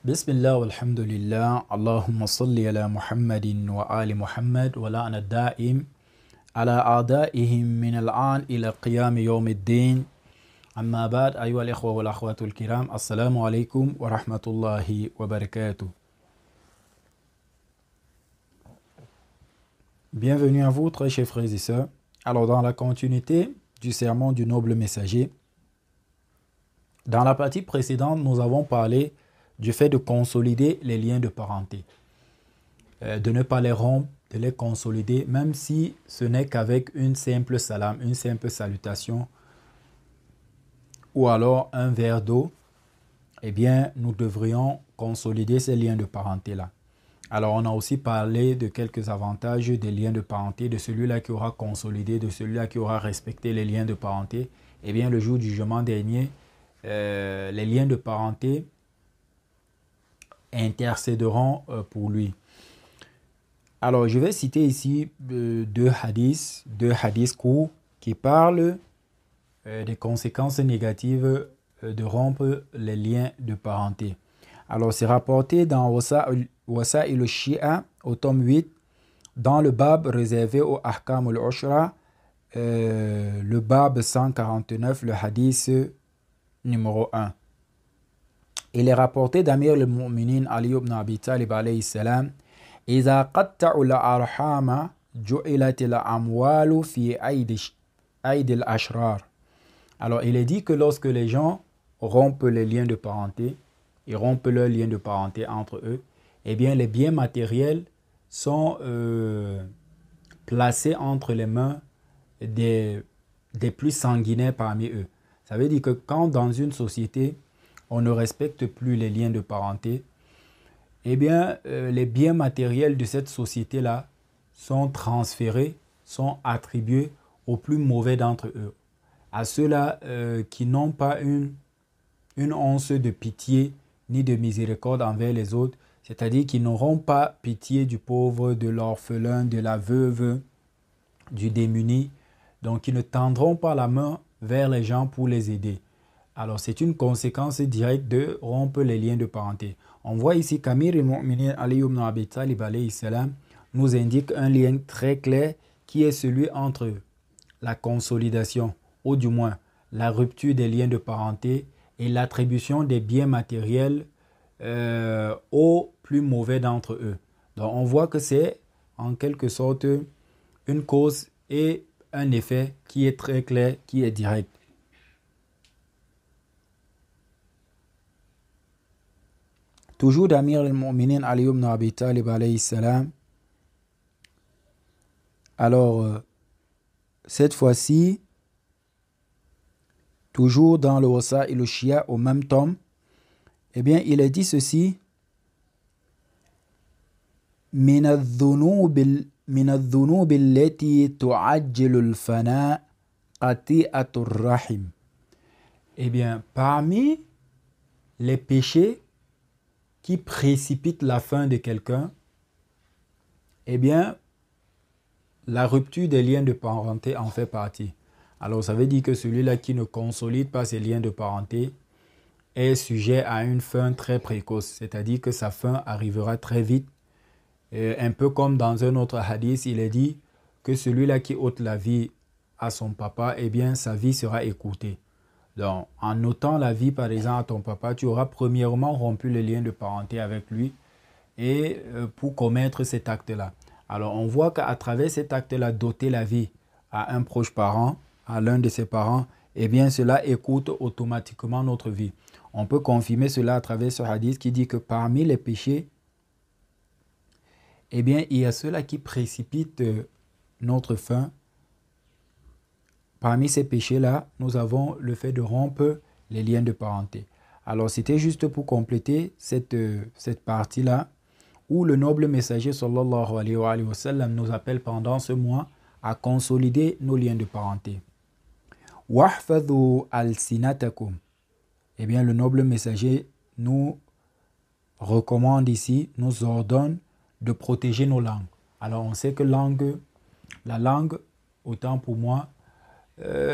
بسم الله والحمد لله اللهم صل على محمد وآل محمد ولعن الدائم على أعدائهم من الآن إلى قيام يوم الدين أما بعد أيها الإخوة والأخوات الكرام السلام عليكم ورحمة الله وبركاته. Bienvenue à vous très chers frères et sœurs. Alors dans la continuité du sermon du noble messager, dans la partie précédente nous avons parlé du fait de consolider les liens de parenté, de ne pas les rompre, de les consolider, même si ce n'est qu'avec une simple salam, une simple salutation, ou alors un verre d'eau, eh bien, nous devrions consolider ces liens de parenté-là. Alors, on a aussi parlé de quelques avantages des liens de parenté, de celui-là qui aura consolidé, de celui-là qui aura respecté les liens de parenté. Eh bien, le jour du jugement dernier, les liens de parenté intercéderont pour lui. Alors, je vais citer ici deux hadiths courts qui parlent des conséquences négatives de rompre les liens de parenté. Alors, c'est rapporté dans Wasa'il al-Shi'a au tome 8, dans le bab réservé au Ahkam al-Ushra, le bab 149, le hadith numéro 1. Il est rapporté d'Amir al-Mu'minin Ali ibn Abi Talib alayhi salam: إذا قطعوا الأرحام جعلت الأموال في أيدي الأشرار. Alors il est dit que lorsque les gens rompent les liens de parenté, ils rompent leurs liens de parenté entre eux, eh bien les biens matériels sont placés entre les mains des plus sanguinaires parmi eux. Ça veut dire que quand dans une société on ne respecte plus les liens de parenté, eh bien, les biens matériels de cette société-là sont transférés, sont attribués aux plus mauvais d'entre eux, à ceux-là qui n'ont pas une once de pitié ni de miséricorde envers les autres, c'est-à-dire qui n'auront pas pitié du pauvre, de l'orphelin, de la veuve, du démuni, donc ils ne tendront pas la main vers les gens pour les aider. Alors, c'est une conséquence directe de rompre les liens de parenté. On voit ici qu'Amir al-Mu'minin Ali ibn Abi Talib alayhi salam nous indique un lien très clair qui est celui entre la consolidation, ou du moins la rupture des liens de parenté et l'attribution des biens matériels aux plus mauvais d'entre eux. Donc, on voit que c'est en quelque sorte une cause et un effet qui est très clair, qui est direct. Toujours d'Amir al-Mu'minin Ali ibn Abi Talib alayhi salam. Alors, cette fois-ci, toujours dans le Wasa'il al-Shi'a au même tome, eh bien, il est dit ceci: من الذنوب التي تعجل الفناء قطيعة الرحم. Eh bien, parmi les péchés qui précipite la fin de quelqu'un, eh bien, la rupture des liens de parenté en fait partie. Alors, ça veut dire que celui-là qui ne consolide pas ses liens de parenté est sujet à une fin très précoce, c'est-à-dire que sa fin arrivera très vite. Et un peu comme dans un autre hadith, il est dit que celui-là qui ôte la vie à son papa, eh bien, sa vie sera écourtée. Donc, en ôtant la vie, par exemple, à ton papa, tu auras premièrement rompu le lien de parenté avec lui et pour commettre cet acte-là. Alors, on voit qu'à travers cet acte-là, d'ôter la vie à un proche parent, à l'un de ses parents, eh bien, cela écoute automatiquement notre vie. On peut confirmer cela à travers ce hadith qui dit que parmi les péchés, eh bien, il y a ceux-là qui précipitent notre fin. Parmi ces péchés-là, nous avons le fait de rompre les liens de parenté. Alors, c'était juste pour compléter cette partie-là où le noble messager sallallahu alayhi wa sallam nous appelle pendant ce mois à consolider nos liens de parenté. Wahfadhu al-sinatakum. Eh bien, le noble messager nous recommande ici, nous ordonne de protéger nos langues. Alors, on sait que la langue, autant pour moi,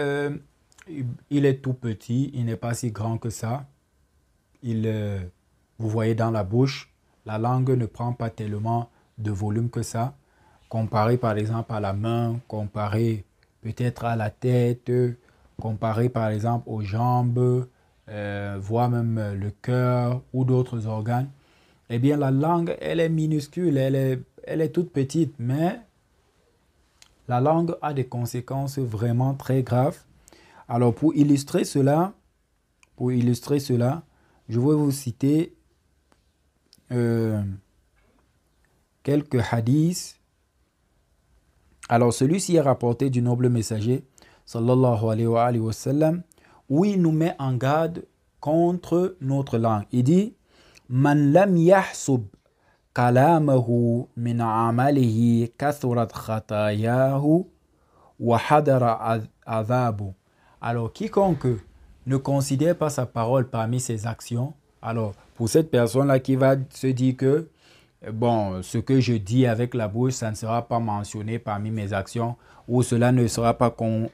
il est tout petit, il n'est pas si grand que ça. Il vous voyez dans la bouche, la langue ne prend pas tellement de volume que ça. Comparé par exemple à la main, comparé peut-être à la tête, comparé par exemple aux jambes, voire même le cœur ou d'autres organes, eh bien la langue, elle est minuscule, elle est toute petite, mais la langue a des conséquences vraiment très graves. Alors pour illustrer cela, je vais vous citer quelques hadiths. Alors celui-ci est rapporté du noble messager, sallallahu alayhi wa sallam, où il nous met en garde contre notre langue. Il dit, Man lam yahsub kalamahu min amalihi kathurat khatayahu wa hadara adhabu. Alors quiconque ne considère pas sa parole parmi ses actions, alors pour cette personne-là qui va se dire que bon, ce que je dis avec la bouche, ça ne sera pas mentionné parmi mes actions ou cela ne sera pas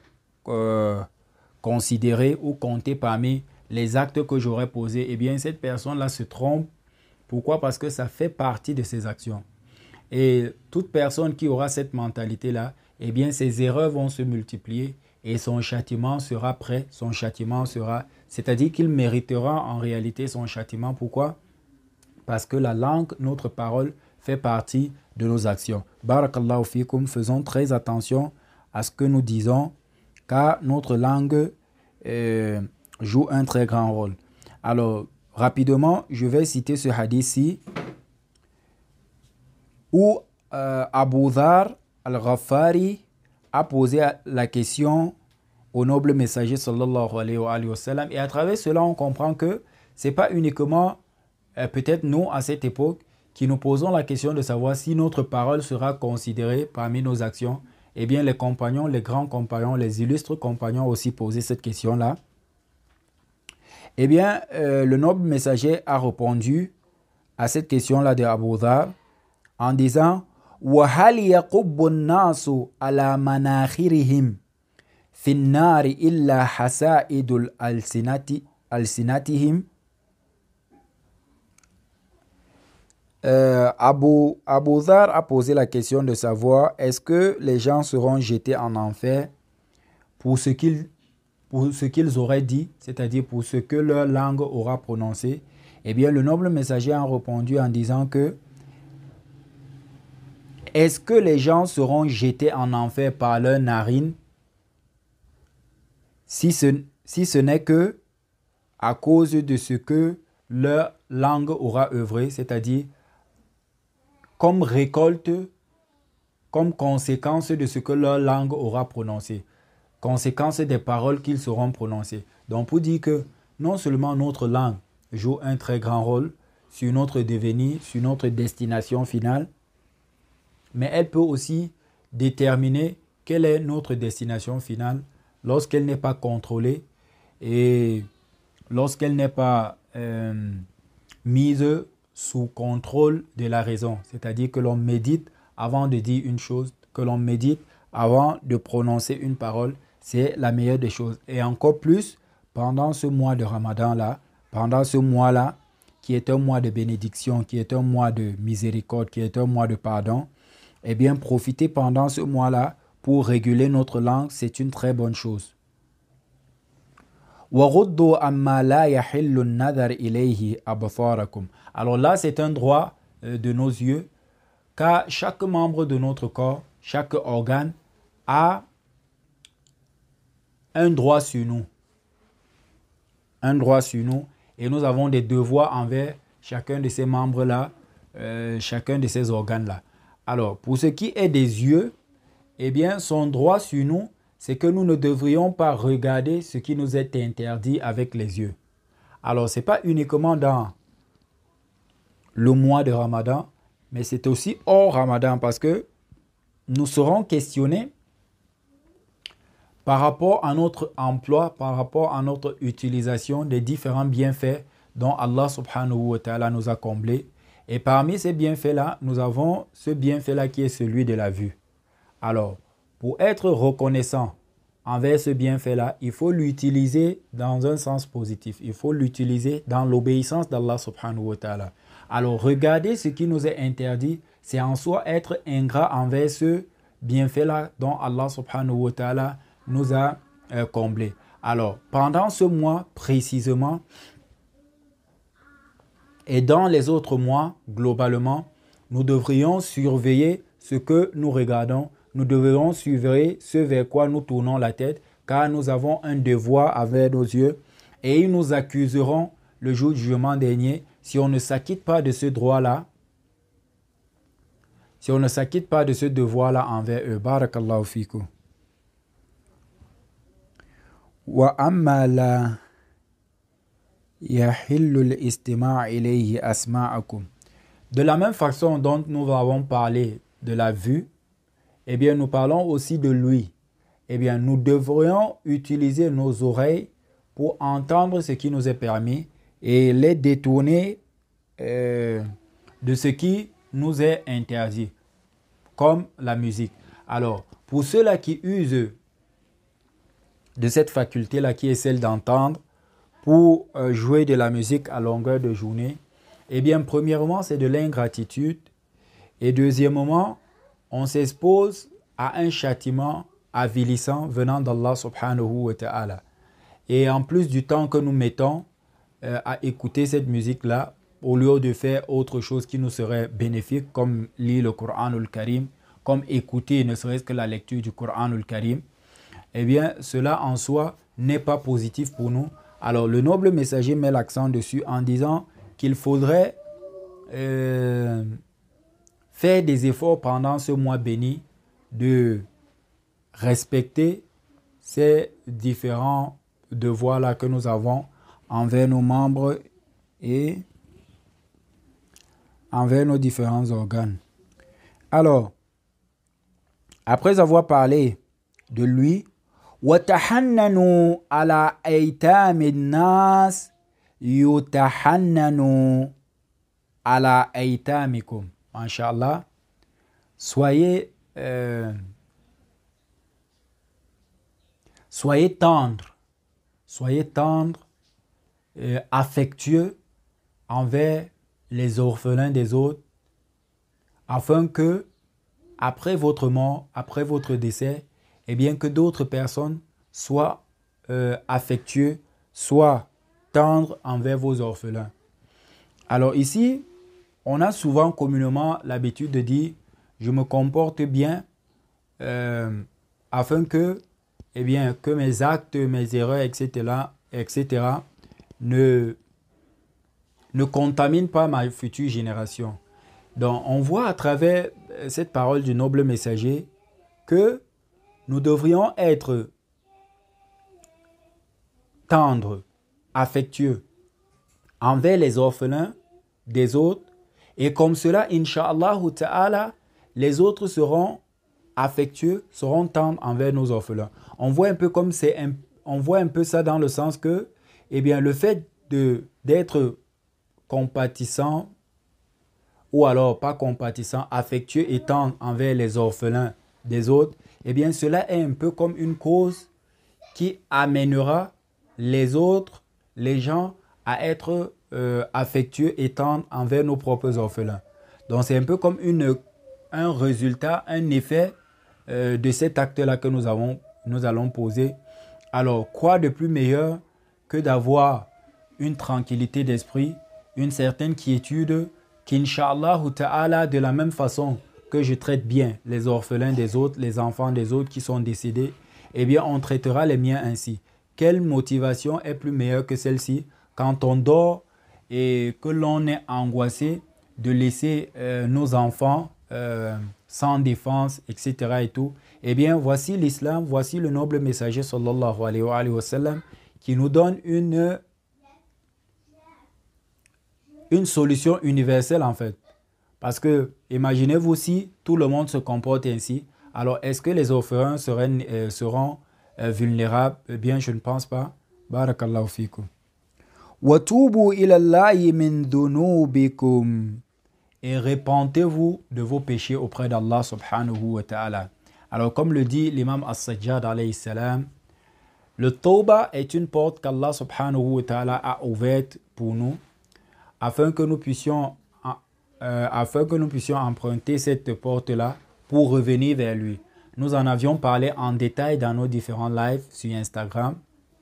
considéré ou compté parmi les actes que j'aurais posés, eh bien cette personne-là se trompe. Pourquoi? Parce que ça fait partie de ses actions. Et toute personne qui aura cette mentalité-là, eh bien ses erreurs vont se multiplier et son châtiment sera prêt, c'est-à-dire qu'il méritera en réalité son châtiment. Pourquoi? Parce que la langue, notre parole, fait partie de nos actions. Barakallahu fikum, faisons très attention à ce que nous disons, car notre langue joue un très grand rôle. Alors, rapidement, je vais citer ce hadith-ci, où Abu Dhar al-Ghaffari a posé la question au noble messager sallallahu alayhi wa sallam. Et à travers cela, on comprend que ce n'est pas uniquement peut-être nous, à cette époque, qui nous posons la question de savoir si notre parole sera considérée parmi nos actions. Eh bien, les compagnons, les grands compagnons, les illustres compagnons ont aussi posé cette question-là. Eh bien, le noble messager a répondu à cette question-là de Abu Dhar en disant وَهَلْ يَقُبُّ النَّاسُ عَلَى مَنَاخِرِهِمْ فِي النَّارِ إِلَّا حَسَائِدُ أَلْسِنَتِهِمْ. Abu Dhar a posé la question de savoir est-ce que les gens seront jetés en enfer pour ce qu'ils auraient dit, c'est-à-dire pour ce que leur langue aura prononcé. Eh bien, le noble messager a répondu en disant que est-ce que les gens seront jetés en enfer par leurs narines si ce n'est que à cause de ce que leur langue aura œuvré, c'est-à-dire comme récolte, comme conséquence de ce que leur langue aura prononcé, conséquence des paroles qu'ils seront prononcées. Donc pour dire que non seulement notre langue joue un très grand rôle sur notre devenir, sur notre destination finale, mais elle peut aussi déterminer quelle est notre destination finale lorsqu'elle n'est pas contrôlée et lorsqu'elle n'est pas mise sous contrôle de la raison. C'est-à-dire que l'on médite avant de dire une chose, que l'on médite avant de prononcer une parole, c'est la meilleure des choses. Et encore plus, pendant ce mois de Ramadan-là, pendant ce mois-là, qui est un mois de bénédiction, qui est un mois de miséricorde, qui est un mois de pardon, eh bien, profiter pendant ce mois-là pour réguler notre langue, c'est une très bonne chose. Alors là, c'est un droit de nos yeux, car chaque membre de notre corps, chaque organe a un droit sur nous. Un droit sur nous. Et nous avons des devoirs envers chacun de ces membres-là, chacun de ces organes-là. Alors, pour ce qui est des yeux, eh bien, son droit sur nous, c'est que nous ne devrions pas regarder ce qui nous est interdit avec les yeux. Alors, ce n'est pas uniquement dans le mois de Ramadan, mais c'est aussi hors Ramadan parce que nous serons questionnés par rapport à notre emploi, par rapport à notre utilisation des différents bienfaits dont Allah subhanahu wa ta'ala nous a comblés. Et parmi ces bienfaits-là, nous avons ce bienfait-là qui est celui de la vue. Alors, pour être reconnaissant envers ce bienfait-là, il faut l'utiliser dans un sens positif. Il faut l'utiliser dans l'obéissance d'Allah subhanahu wa ta'ala. Alors, regarder ce qui nous est interdit, c'est en soi être ingrat envers ce bienfait-là dont Allah subhanahu wa ta'ala nous a comblé. Alors, pendant ce mois précisément, et dans les autres mois, globalement, nous devrions surveiller ce que nous regardons. Nous devrions surveiller ce vers quoi nous tournons la tête, car nous avons un devoir avec nos yeux. Et ils nous accuseront le jour du jugement dernier si on ne s'acquitte pas de ce droit-là, si on ne s'acquitte pas de ce devoir-là envers eux. Barakallahu fikum. Wa amma la yahillu al-istima' ilayhi asma'akum. De la même façon dont nous avons parlé de la vue, eh bien nous parlons aussi de l'ouïe. Eh bien nous devrions utiliser nos oreilles pour entendre ce qui nous est permis et les détourner de ce qui nous est interdit, comme la musique. Alors, pour ceux-là qui usent de cette faculté-là qui est celle d'entendre pour jouer de la musique à longueur de journée, eh bien, premièrement, c'est de l'ingratitude. Et deuxièmement, on s'expose à un châtiment avilissant venant d'Allah subhanahu wa ta'ala. Et en plus du temps que nous mettons à écouter cette musique-là, au lieu de faire autre chose qui nous serait bénéfique, comme lire le Coran al-Karim, comme écouter ne serait-ce que la lecture du Coran al-Karim, eh bien, cela en soi n'est pas positif pour nous. Alors, le noble messager met l'accent dessus en disant qu'il faudrait faire des efforts pendant ce mois béni de respecter ces différents devoirs-là que nous avons envers nos membres et envers nos différents organes. Alors, après avoir parlé de lui, وَتَحَنَّنُوا عَلَىٰ أَيْتَامِ النَّاسِ يُتَحَنَّنُوا عَلَىٰ أَيْتَامِكُمْ. Inch'Allah, soyez tendre, affectueux envers les orphelins des autres, afin que, après votre mort, après votre décès, eh bien que d'autres personnes soient affectueux, soient tendres envers vos orphelins. Alors ici, on a souvent communément l'habitude de dire « je me comporte bien afin que, eh bien, que mes actes, mes erreurs, etc. ne contaminent pas ma future génération ». Donc on voit à travers cette parole du noble messager que nous devrions être tendres, affectueux envers les orphelins des autres. Et comme cela, Inch'Allah ta'ala, les autres seront affectueux, seront tendres envers nos orphelins. On voit un peu comme on voit un peu ça dans le sens que, eh bien, le fait d'être compatissant, ou alors pas compatissant, affectueux et tendre envers les orphelins des autres, eh bien, cela est un peu comme une cause qui amènera les autres, les gens, à être affectueux et tendres envers nos propres orphelins. Donc, c'est un peu comme un résultat, un effet de cet acte-là que nous allons poser. Alors, quoi de plus meilleur que d'avoir une tranquillité d'esprit, une certaine quiétude, qu'Inch'Allah ta'ala, de la même façon que je traite bien les orphelins des autres, les enfants des autres qui sont décédés, eh bien, on traitera les miens ainsi. Quelle motivation est plus meilleure que celle-ci quand on dort et que l'on est angoissé de laisser nos enfants sans défense, etc. et tout. Eh bien, voici l'islam, voici le noble messager sallallahu alayhi wa sallam qui nous donne une solution universelle en fait. Parce que, imaginez-vous si tout le monde se comporte ainsi, alors est-ce que les orphelins seront vulnérables? Eh bien, je ne pense pas. Barakallahu fikum. وَتُوبُوا إِلَى اللَّهِ مِن ذُنُوبِكُمْ. Et repentez-vous de vos péchés auprès d'Allah subhanahu wa ta'ala. Alors, comme le dit l'imam As-Sajjad alayhi salam, Le Tawbah est une porte qu'Allah subhanahu wa ta'ala a ouverte pour nous afin que nous puissions emprunter cette porte-là pour revenir vers lui. Nous en avions parlé en détail dans nos différents lives sur Instagram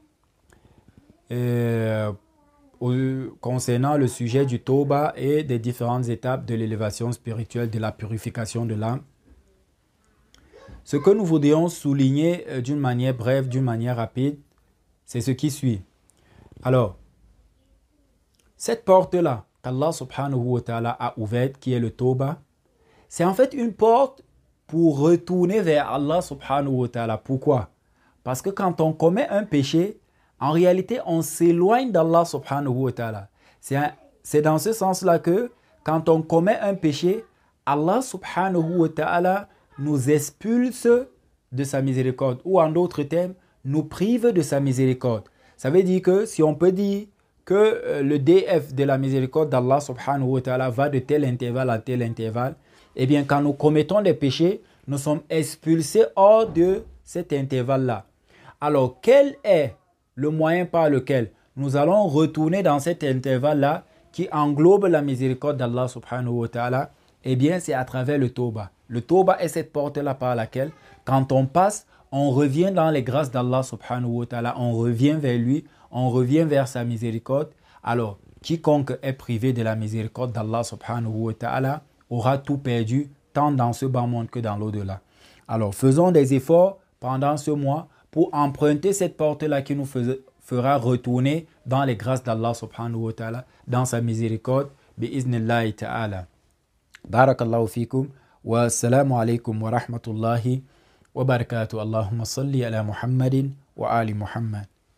concernant le sujet du Tawbah et des différentes étapes de l'élévation spirituelle, de la purification de l'âme. Ce que nous voudrions souligner d'une manière brève, d'une manière rapide, c'est ce qui suit. Alors, cette porte-là qu'Allah subhanahu wa ta'ala a ouverte, qui est le Tawbah, c'est en fait une porte pour retourner vers Allah subhanahu wa ta'ala. Pourquoi? Parce que quand on commet un péché, en réalité, on s'éloigne d'Allah subhanahu wa ta'ala. C'est dans ce sens-là que quand on commet un péché, Allah subhanahu wa ta'ala nous expulse de sa miséricorde, ou en d'autres termes, nous prive de sa miséricorde. Ça veut dire que si on peut dire que le DF de la miséricorde d'Allah subhanahu wa ta'ala va de tel intervalle à tel intervalle, eh bien quand nous commettons des péchés, nous sommes expulsés hors de cet intervalle-là. Alors quel est le moyen par lequel nous allons retourner dans cet intervalle-là qui englobe la miséricorde d'Allah subhanahu wa ta'ala? Eh bien c'est à travers le Tawbah. Le Tawbah est cette porte-là par laquelle, quand on passe, on revient dans les grâces d'Allah subhanahu wa ta'ala, on revient vers lui, on revient vers sa miséricorde. Alors, quiconque est privé de la miséricorde d'Allah subhanahu wa ta'ala aura tout perdu, tant dans ce bas monde que dans l'au-delà. Alors, faisons des efforts pendant ce mois pour emprunter cette porte-là qui nous fera retourner dans les grâces d'Allah subhanahu wa ta'ala, dans sa miséricorde, bi'iznillahi ta'ala. Barakallahu fikum. والسلام عليكم ورحمة الله وبركاته اللهم صل على محمد وآل محمد